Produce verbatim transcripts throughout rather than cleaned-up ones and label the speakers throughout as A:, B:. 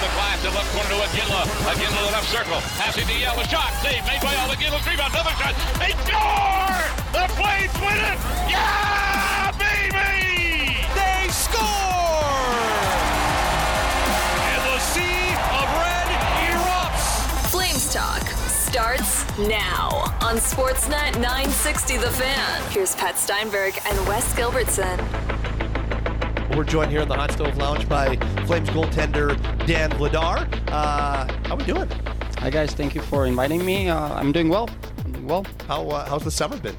A: the glass in left corner to Iginla. Iginla to the left circle. Passing to Yell. A shot. Save made by All. Iginla's rebound. Another shot. They score! The Flames win it! Yeah, baby!
B: They score! And the sea of red erupts.
C: Flames Talk starts now on Sportsnet nine sixty The Fan. Here's Pat Steinberg and Wes Gilbertson.
D: We're joined here in the Hot Stove Lounge by Flames goaltender Dan Vladar. Uh, how we doing?
E: Hi guys, thank you for inviting me. Uh, I'm doing well. I'm doing well.
D: How uh, how's the summer been?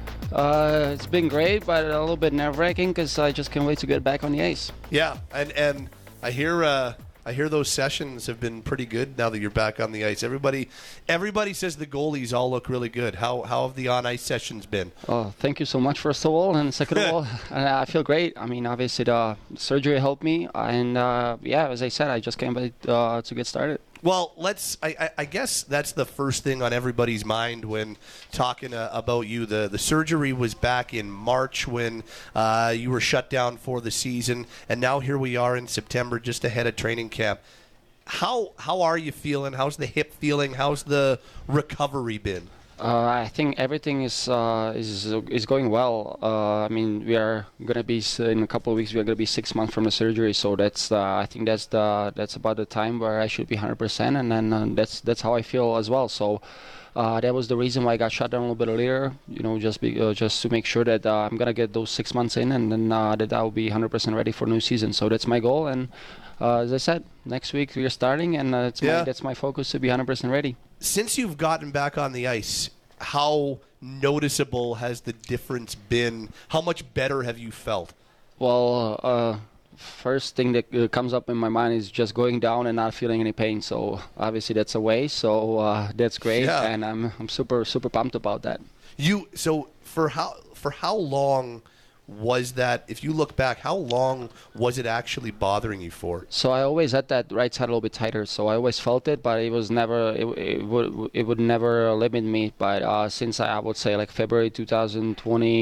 E: Uh, it's been great, but a little bit nerve-wracking because I just can't wait to get back on the ice.
D: Yeah, and and I hear uh, I hear those sessions have been pretty good now that you're back on the ice. Everybody everybody says the goalies all look really good. How how have the on ice sessions been?
E: Oh, thank you so much, first of all, and second of all, I feel great. I mean, obviously the surgery helped me, and uh, yeah, as I said, I just can't wait uh, to get started.
D: Well, let's. I, I, I guess that's the first thing on everybody's mind when talking uh, about you. The the surgery was back in March when uh, you were shut down for the season, and now here we are in September, just ahead of training camp. How how are you feeling? How's the hip feeling? How's the recovery been?
E: Uh, I think everything is uh, is is going well. Uh, I mean, we are gonna be in a couple of weeks. We are gonna be six months from the surgery, so that's uh, I think that's the that's about the time where I should be one hundred percent, and then uh, that's that's how I feel as well. So uh, that was the reason why I got shut down a little bit earlier. You know, just be, uh, just to make sure that uh, I'm gonna get those six months in, and then uh, that I will be one hundred percent ready for new season. So that's my goal, and uh, as I said, next week we are starting, and uh, it's
D: yeah.
E: my, that's my focus to be one hundred percent ready.
D: Since you've gotten back on the ice, how noticeable has the difference been? How much better have you felt?
E: Well, uh, first thing that uh, comes up in my mind is just going down and not feeling any pain. So obviously that's a way. So uh, that's great,
D: yeah.
E: and I'm I'm super super pumped about that.
D: You so for how for how long was that? If you look back, how long was it actually bothering you for?
E: So I always had that right side a little bit tighter. So I always felt it, but it was never it, it would it would never limit me. But uh, since I, I would say like February twenty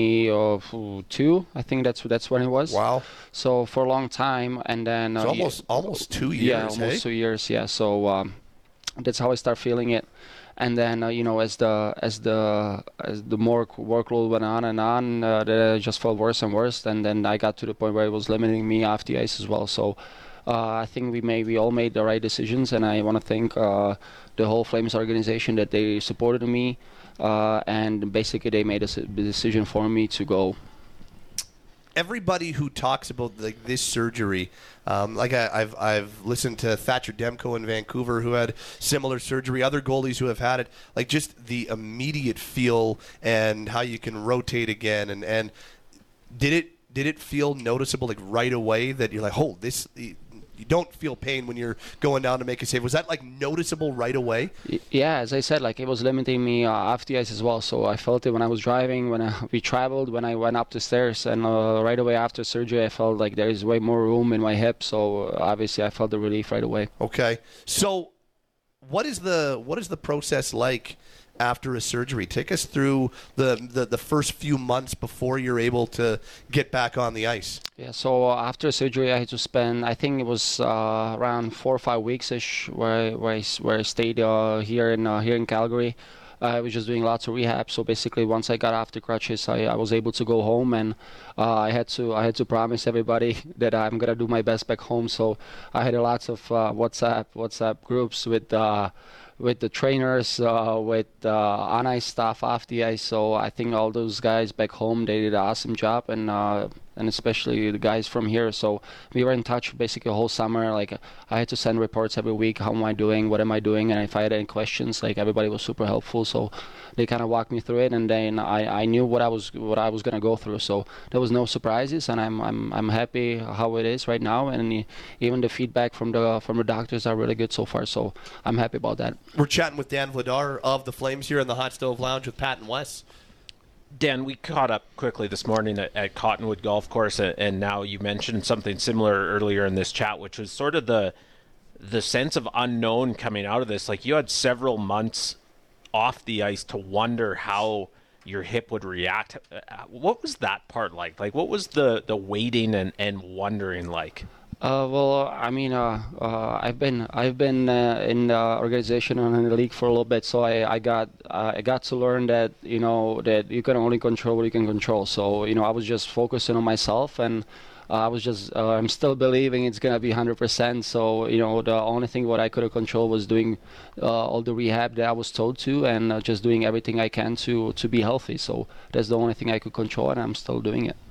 E: twenty-two, I think that's that's when it was.
D: Wow.
E: So for a long time, and then
D: uh, almost yeah, almost two years.
E: Yeah, almost
D: hey?
E: two years. Yeah. So um, that's how I start feeling it. And then uh, you know, as the as the as the more workload went on and on, uh, it just felt worse and worse. And then I got to the point where it was limiting me off the ice as well. So uh, I think we made we all made the right decisions, and I want to thank uh, the whole Flames organization that they supported me, uh, and basically they made a decision for me to go.
D: Everybody who talks about like this surgery, um, like I, I've I've listened to Thatcher Demko in Vancouver who had similar surgery, other goalies who have had it, like just the immediate feel and how you can rotate again, and, and did it did it feel noticeable like right away that you're like, oh, this you don't feel pain when you're going down to make a save? Was that like noticeable right away?
E: Yeah, as I said, like it was limiting me uh, off the ice as well. So I felt it when I was driving, when I, we traveled, when I went up the stairs, and uh, right away after surgery, I felt like there is way more room in my hip. So uh, obviously, I felt the relief right away.
D: Okay, so what is the what is the process like after a surgery? Take us through the, the, the first few months before you're able to get back on the ice.
E: Yeah, so uh, after surgery, I had to spend, I think it was uh, around four or five weeks-ish where, where, I, where I stayed uh, here in uh, here in Calgary. Uh, I was just doing lots of rehab. So basically, once I got off the crutches, I, I was able to go home, and uh, I had to I had to promise everybody that I'm gonna do my best back home. So I had lots of uh, WhatsApp WhatsApp groups with. Uh, with the trainers, uh, with uh, on ice stuff, off the ice. So I think all those guys back home, they did an awesome job, and uh, and especially the guys from here. So we were in touch basically the whole summer. Like I had to send reports every week. How am I doing? What am I doing? And if I had any questions, like everybody was super helpful. So they kind of walked me through it, and then I, I knew what I was what I was gonna go through. So there was no surprises, and I'm I'm I'm happy how it is right now. And even the feedback from the from the doctors are really good so far. So I'm happy about that.
D: We're chatting with Dan Vladar of the Flames here in the Hot Stove Lounge with Pat and Wes.
F: Dan, we caught up quickly this morning at, at Cottonwood Golf Course, and now you mentioned something similar earlier in this chat, which was sort of the the sense of unknown coming out of this. Like you had several months off the ice to wonder how your hip would react. What was that part like? Like what was the, the waiting and, and wondering like?
E: Uh, well, I mean, uh, uh, I've been I've been uh, in the organization and in the league for a little bit, so I, I got uh, I got to learn that you know that you can only control what you can control. So you know, I was just focusing on myself, and uh, I was just uh, I'm still believing it's gonna be one hundred percent. So you know, the only thing what I could have controlled was doing uh, all the rehab that I was told to, and uh, just doing everything I can to to be healthy. So that's the only thing I could control, and I'm still doing it.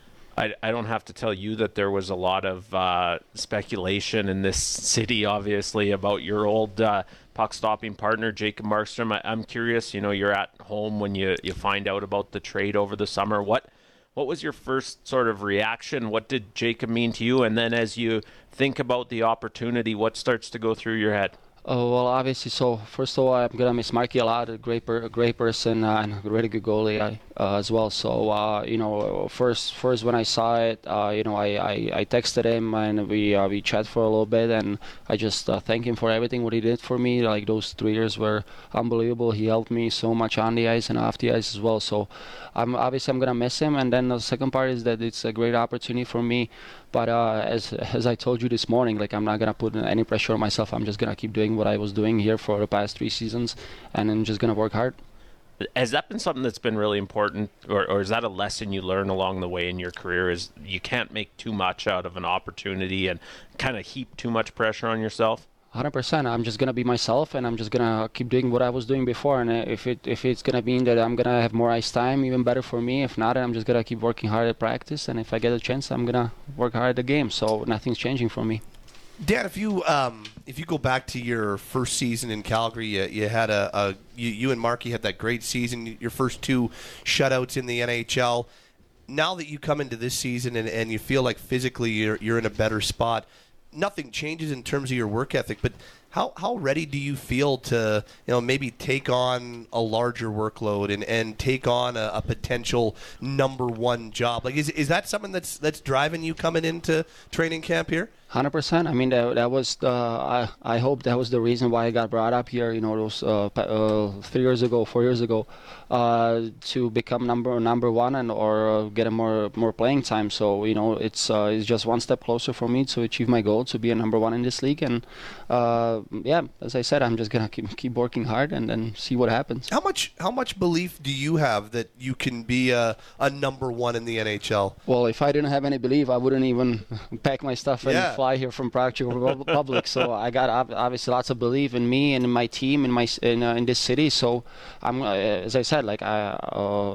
F: I, I don't have to tell you that there was a lot of uh, speculation in this city, obviously, about your old uh, puck-stopping partner, Jacob Markstrom. I, I'm curious, you know, you're at home when you, you find out about the trade over the summer. What what was your first sort of reaction? What did Jacob mean to you? And then as you think about the opportunity, what starts to go through your head?
E: Oh, well, obviously, so first of all, I'm going to miss Marky a lot, a great, per, a great person uh, and a really good goalie uh, as well. So, uh, you know, first first when I saw it, uh, you know, I, I, I texted him and we uh, we chat for a little bit, and I just uh, thank him for everything what he did for me. Like, those three years were unbelievable. He helped me so much on the ice and off the ice as well. So, I'm obviously I'm going to miss him. And then the second part is that it's a great opportunity for me. But uh, as as I told you this morning, like, I'm not gonna put any pressure on myself. I'm just gonna keep doing what I was doing here for the past three seasons, and I'm just gonna work hard.
F: Has that been something that's been really important, or, or is that a lesson you learn along the way in your career? Is you can't make too much out of an opportunity and kind of heap too much pressure on yourself?
E: one hundred percent. I'm just gonna be myself, and I'm just gonna keep doing what I was doing before. And if it if it's gonna mean that I'm gonna have more ice time, even better for me. If not, I'm just gonna keep working hard at practice. And if I get a chance, I'm gonna work hard at the game. So nothing's changing for me.
D: Dan, if you um, if you go back to your first season in Calgary, you, you had a, a you, you and Marky had that great season. Your first two shutouts in the N H L. Now that you come into this season and, and you feel like physically you're you're in a better spot. Nothing changes in terms of your work ethic, but how how ready do you feel to, you know, maybe take on a larger workload and, and take on a, a potential number one job? Like, is is that something that's that's driving you coming into training camp here?
E: one hundred percent. I mean, that, that was the, I, I hope that was the reason why I got brought up here, you know, those uh, uh, three years ago, four years ago, uh, to become number number one and or uh, get a more more playing time. So, you know, it's uh, it's just one step closer for me to achieve my goal, to be a number one in this league. And, uh, yeah, as I said, I'm just going to keep keep working hard and then see what happens.
D: How much how much belief do you have that you can be a, a number one in the N H L?
E: Well, if I didn't have any belief, I wouldn't even pack my stuff and
D: Yeah.
E: fly here from Prague, Czech Republic. So I got ob- obviously lots of belief in me and in my team in my in, uh, in this city. So I'm, uh, as I said, like I uh,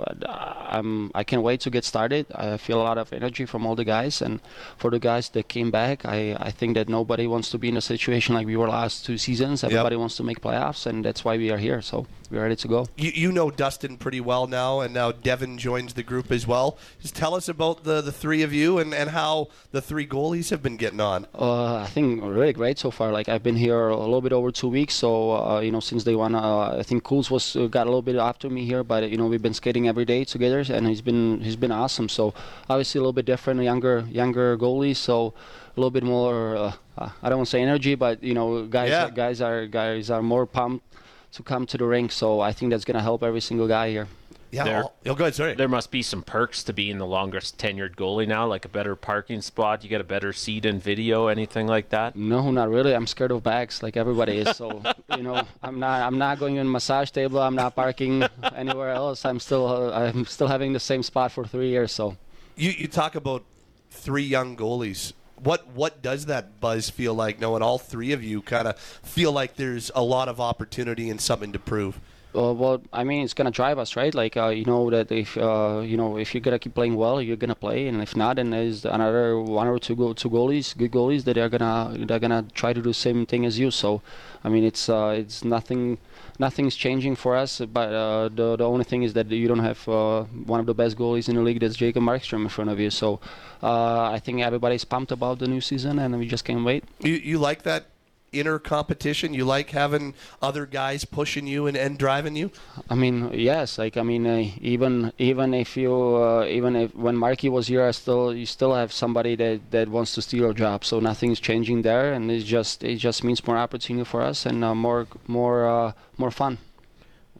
E: I'm I can't wait to get started. I feel a lot of energy from all the guys, and for the guys that came back, I I think that nobody wants to be in a situation like we were last two seasons. Everybody
D: Yep.
E: wants to make playoffs, and that's why we are here. So we're ready to go.
D: You, you know Dustin pretty well now, and now Devin joins the group as well. Just tell us about the, the three of you and, and how the three goalies have been getting on.
E: Uh, I think really great so far. Like, I've been here a little bit over two weeks, so uh, you know, since day one, uh, I think Cools was uh, got a little bit after me here, but you know, we've been skating every day together, and he's been he's been awesome. So obviously a little bit different, younger younger goalie, so a little bit more. Uh, I don't want to say energy, but you know, guys
D: Yeah.
E: guys are guys are more pumped to come to the rink. So I think that's gonna help every single guy here.
D: Yeah,
F: There-
D: I'll- oh, go ahead, sorry.
F: There must be some perks to being the longest tenured goalie now, like a better parking spot, you get a better seat and video, anything like that?
E: No, not really. I'm scared of bags, like everybody is. So, you know, I'm not. I'm not going in a massage table. I'm not parking anywhere else. I'm still. Uh, I'm still having the same spot for three years. So,
D: You, you talk about three young goalies. What what does that buzz feel like knowing all three of you kind of feel like there's a lot of opportunity and something to prove?
E: Uh, well, I mean, it's gonna drive us, right? Like, uh, you know that if uh, you know if you're gonna keep playing well, you're gonna play, and if not, then there's another one or two go two goalies, good goalies that are gonna they're gonna try to do the same thing as you. So, I mean, it's uh, it's nothing, nothing's changing for us. But uh, the the only thing is that you don't have uh, one of the best goalies in the league, that's Jacob Markstrom, in front of you. So, uh, I think everybody's pumped about the new season, and we just can't wait.
D: You you like that inner competition? You like having other guys pushing you and, and driving you?
E: I mean, yes. Like, I mean, uh, even even if you uh, even if when Marky was here, I still you still have somebody that, that wants to steal your job. So nothing's changing there, and it just it just means more opportunity for us and uh, more more uh, more fun.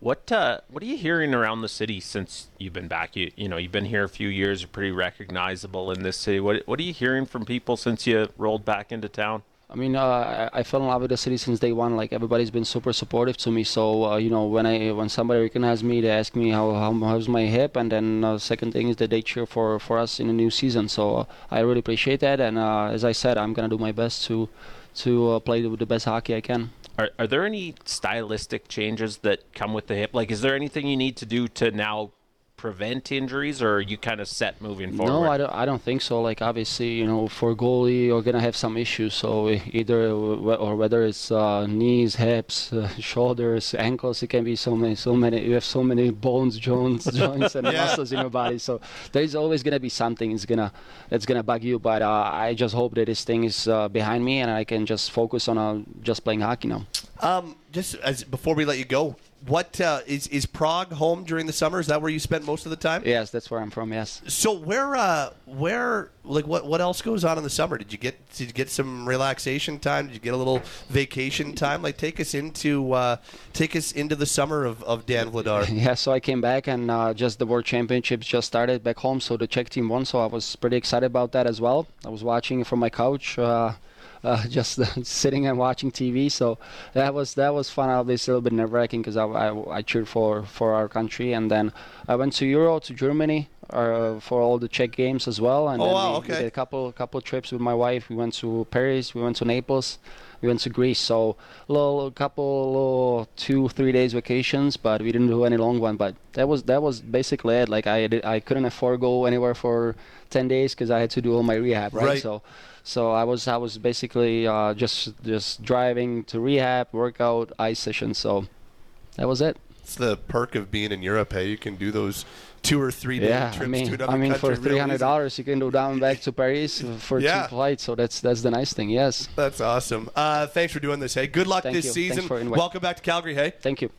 F: What uh, what are you hearing around the city since you've been back? You you know you've been here a few years. You're pretty recognizable in this city. What what are you hearing from people since you rolled back into town?
E: I mean, uh, I, I fell in love with the city since day one. Like, everybody's been super supportive to me. So, uh, you know, when I when somebody recognized me, they ask me how, how how's my hip, and then uh, second thing is that they cheer for, for us in the new season. So uh, I really appreciate that. And uh, as I said, I'm gonna do my best to to uh, play the, the best hockey I can.
F: Are are there any stylistic changes that come with the hip? Like, is there anything you need to do to now prevent injuries, or are you kind of set moving forward?
E: No, I don't, I don't think so. Like, obviously, you know, for goalie, you're going to have some issues. So either, or whether it's uh, knees, hips, uh, shoulders, ankles, it can be so many, so many, you have so many bones, joints, joints and
D: Yeah.
E: muscles in your body. So there's always going to be something that's going to, that's going to bug you. But uh, I just hope that this thing is uh, behind me and I can just focus on uh, just playing hockey now.
D: Um, just as before we let you go, what uh, is is Prague home during the summer? Is that where you spend most of the time?
E: Yes, that's where I'm from. Yes.
D: So where, uh, where, like, what, what else goes on in the summer? Did you get, did you get some relaxation time? Did you get a little vacation time? Like, take us into, uh, take us into the summer of, of Dan Vladar.
E: Yeah, so I came back and uh, just the World Championships just started back home. So the Czech team won, so I was pretty excited about that as well. I was watching it from my couch. Uh, Uh, just uh, sitting and watching T V, so that was that was fun. Obviously, a little bit nerve-wracking because I, I, I cheered for, for our country, and then I went to Euro to Germany uh, for all the Czech games as well. And
D: Oh,
E: then
D: wow,
E: we,
D: okay.
E: we did a couple couple trips with my wife. We went to Paris, we went to Naples, we went to Greece. So a little a couple little two three days vacations, but we didn't do any long one. But that was that was basically it. Like I did, I couldn't afford to go anywhere for ten days because I had to do all my rehab, right?
D: Right.
E: So. So I was I was basically uh, just just driving to rehab, workout, ice sessions. So that was it.
D: It's the perk of being in Europe. Hey, you can do those two or three day
E: Yeah,
D: trips
E: I mean,
D: to another
E: I mean,
D: country
E: for
D: real
E: three hundred
D: easy.
E: dollars, you can go down and back to Paris for
D: Yeah.
E: two flights. So that's that's the nice thing. Yes.
D: That's awesome. Uh, thanks for doing this. Hey, good luck
E: Thank
D: this
E: you. Thanks
D: season.
E: for inviting.
D: Welcome back to Calgary. Hey.
E: Thank you.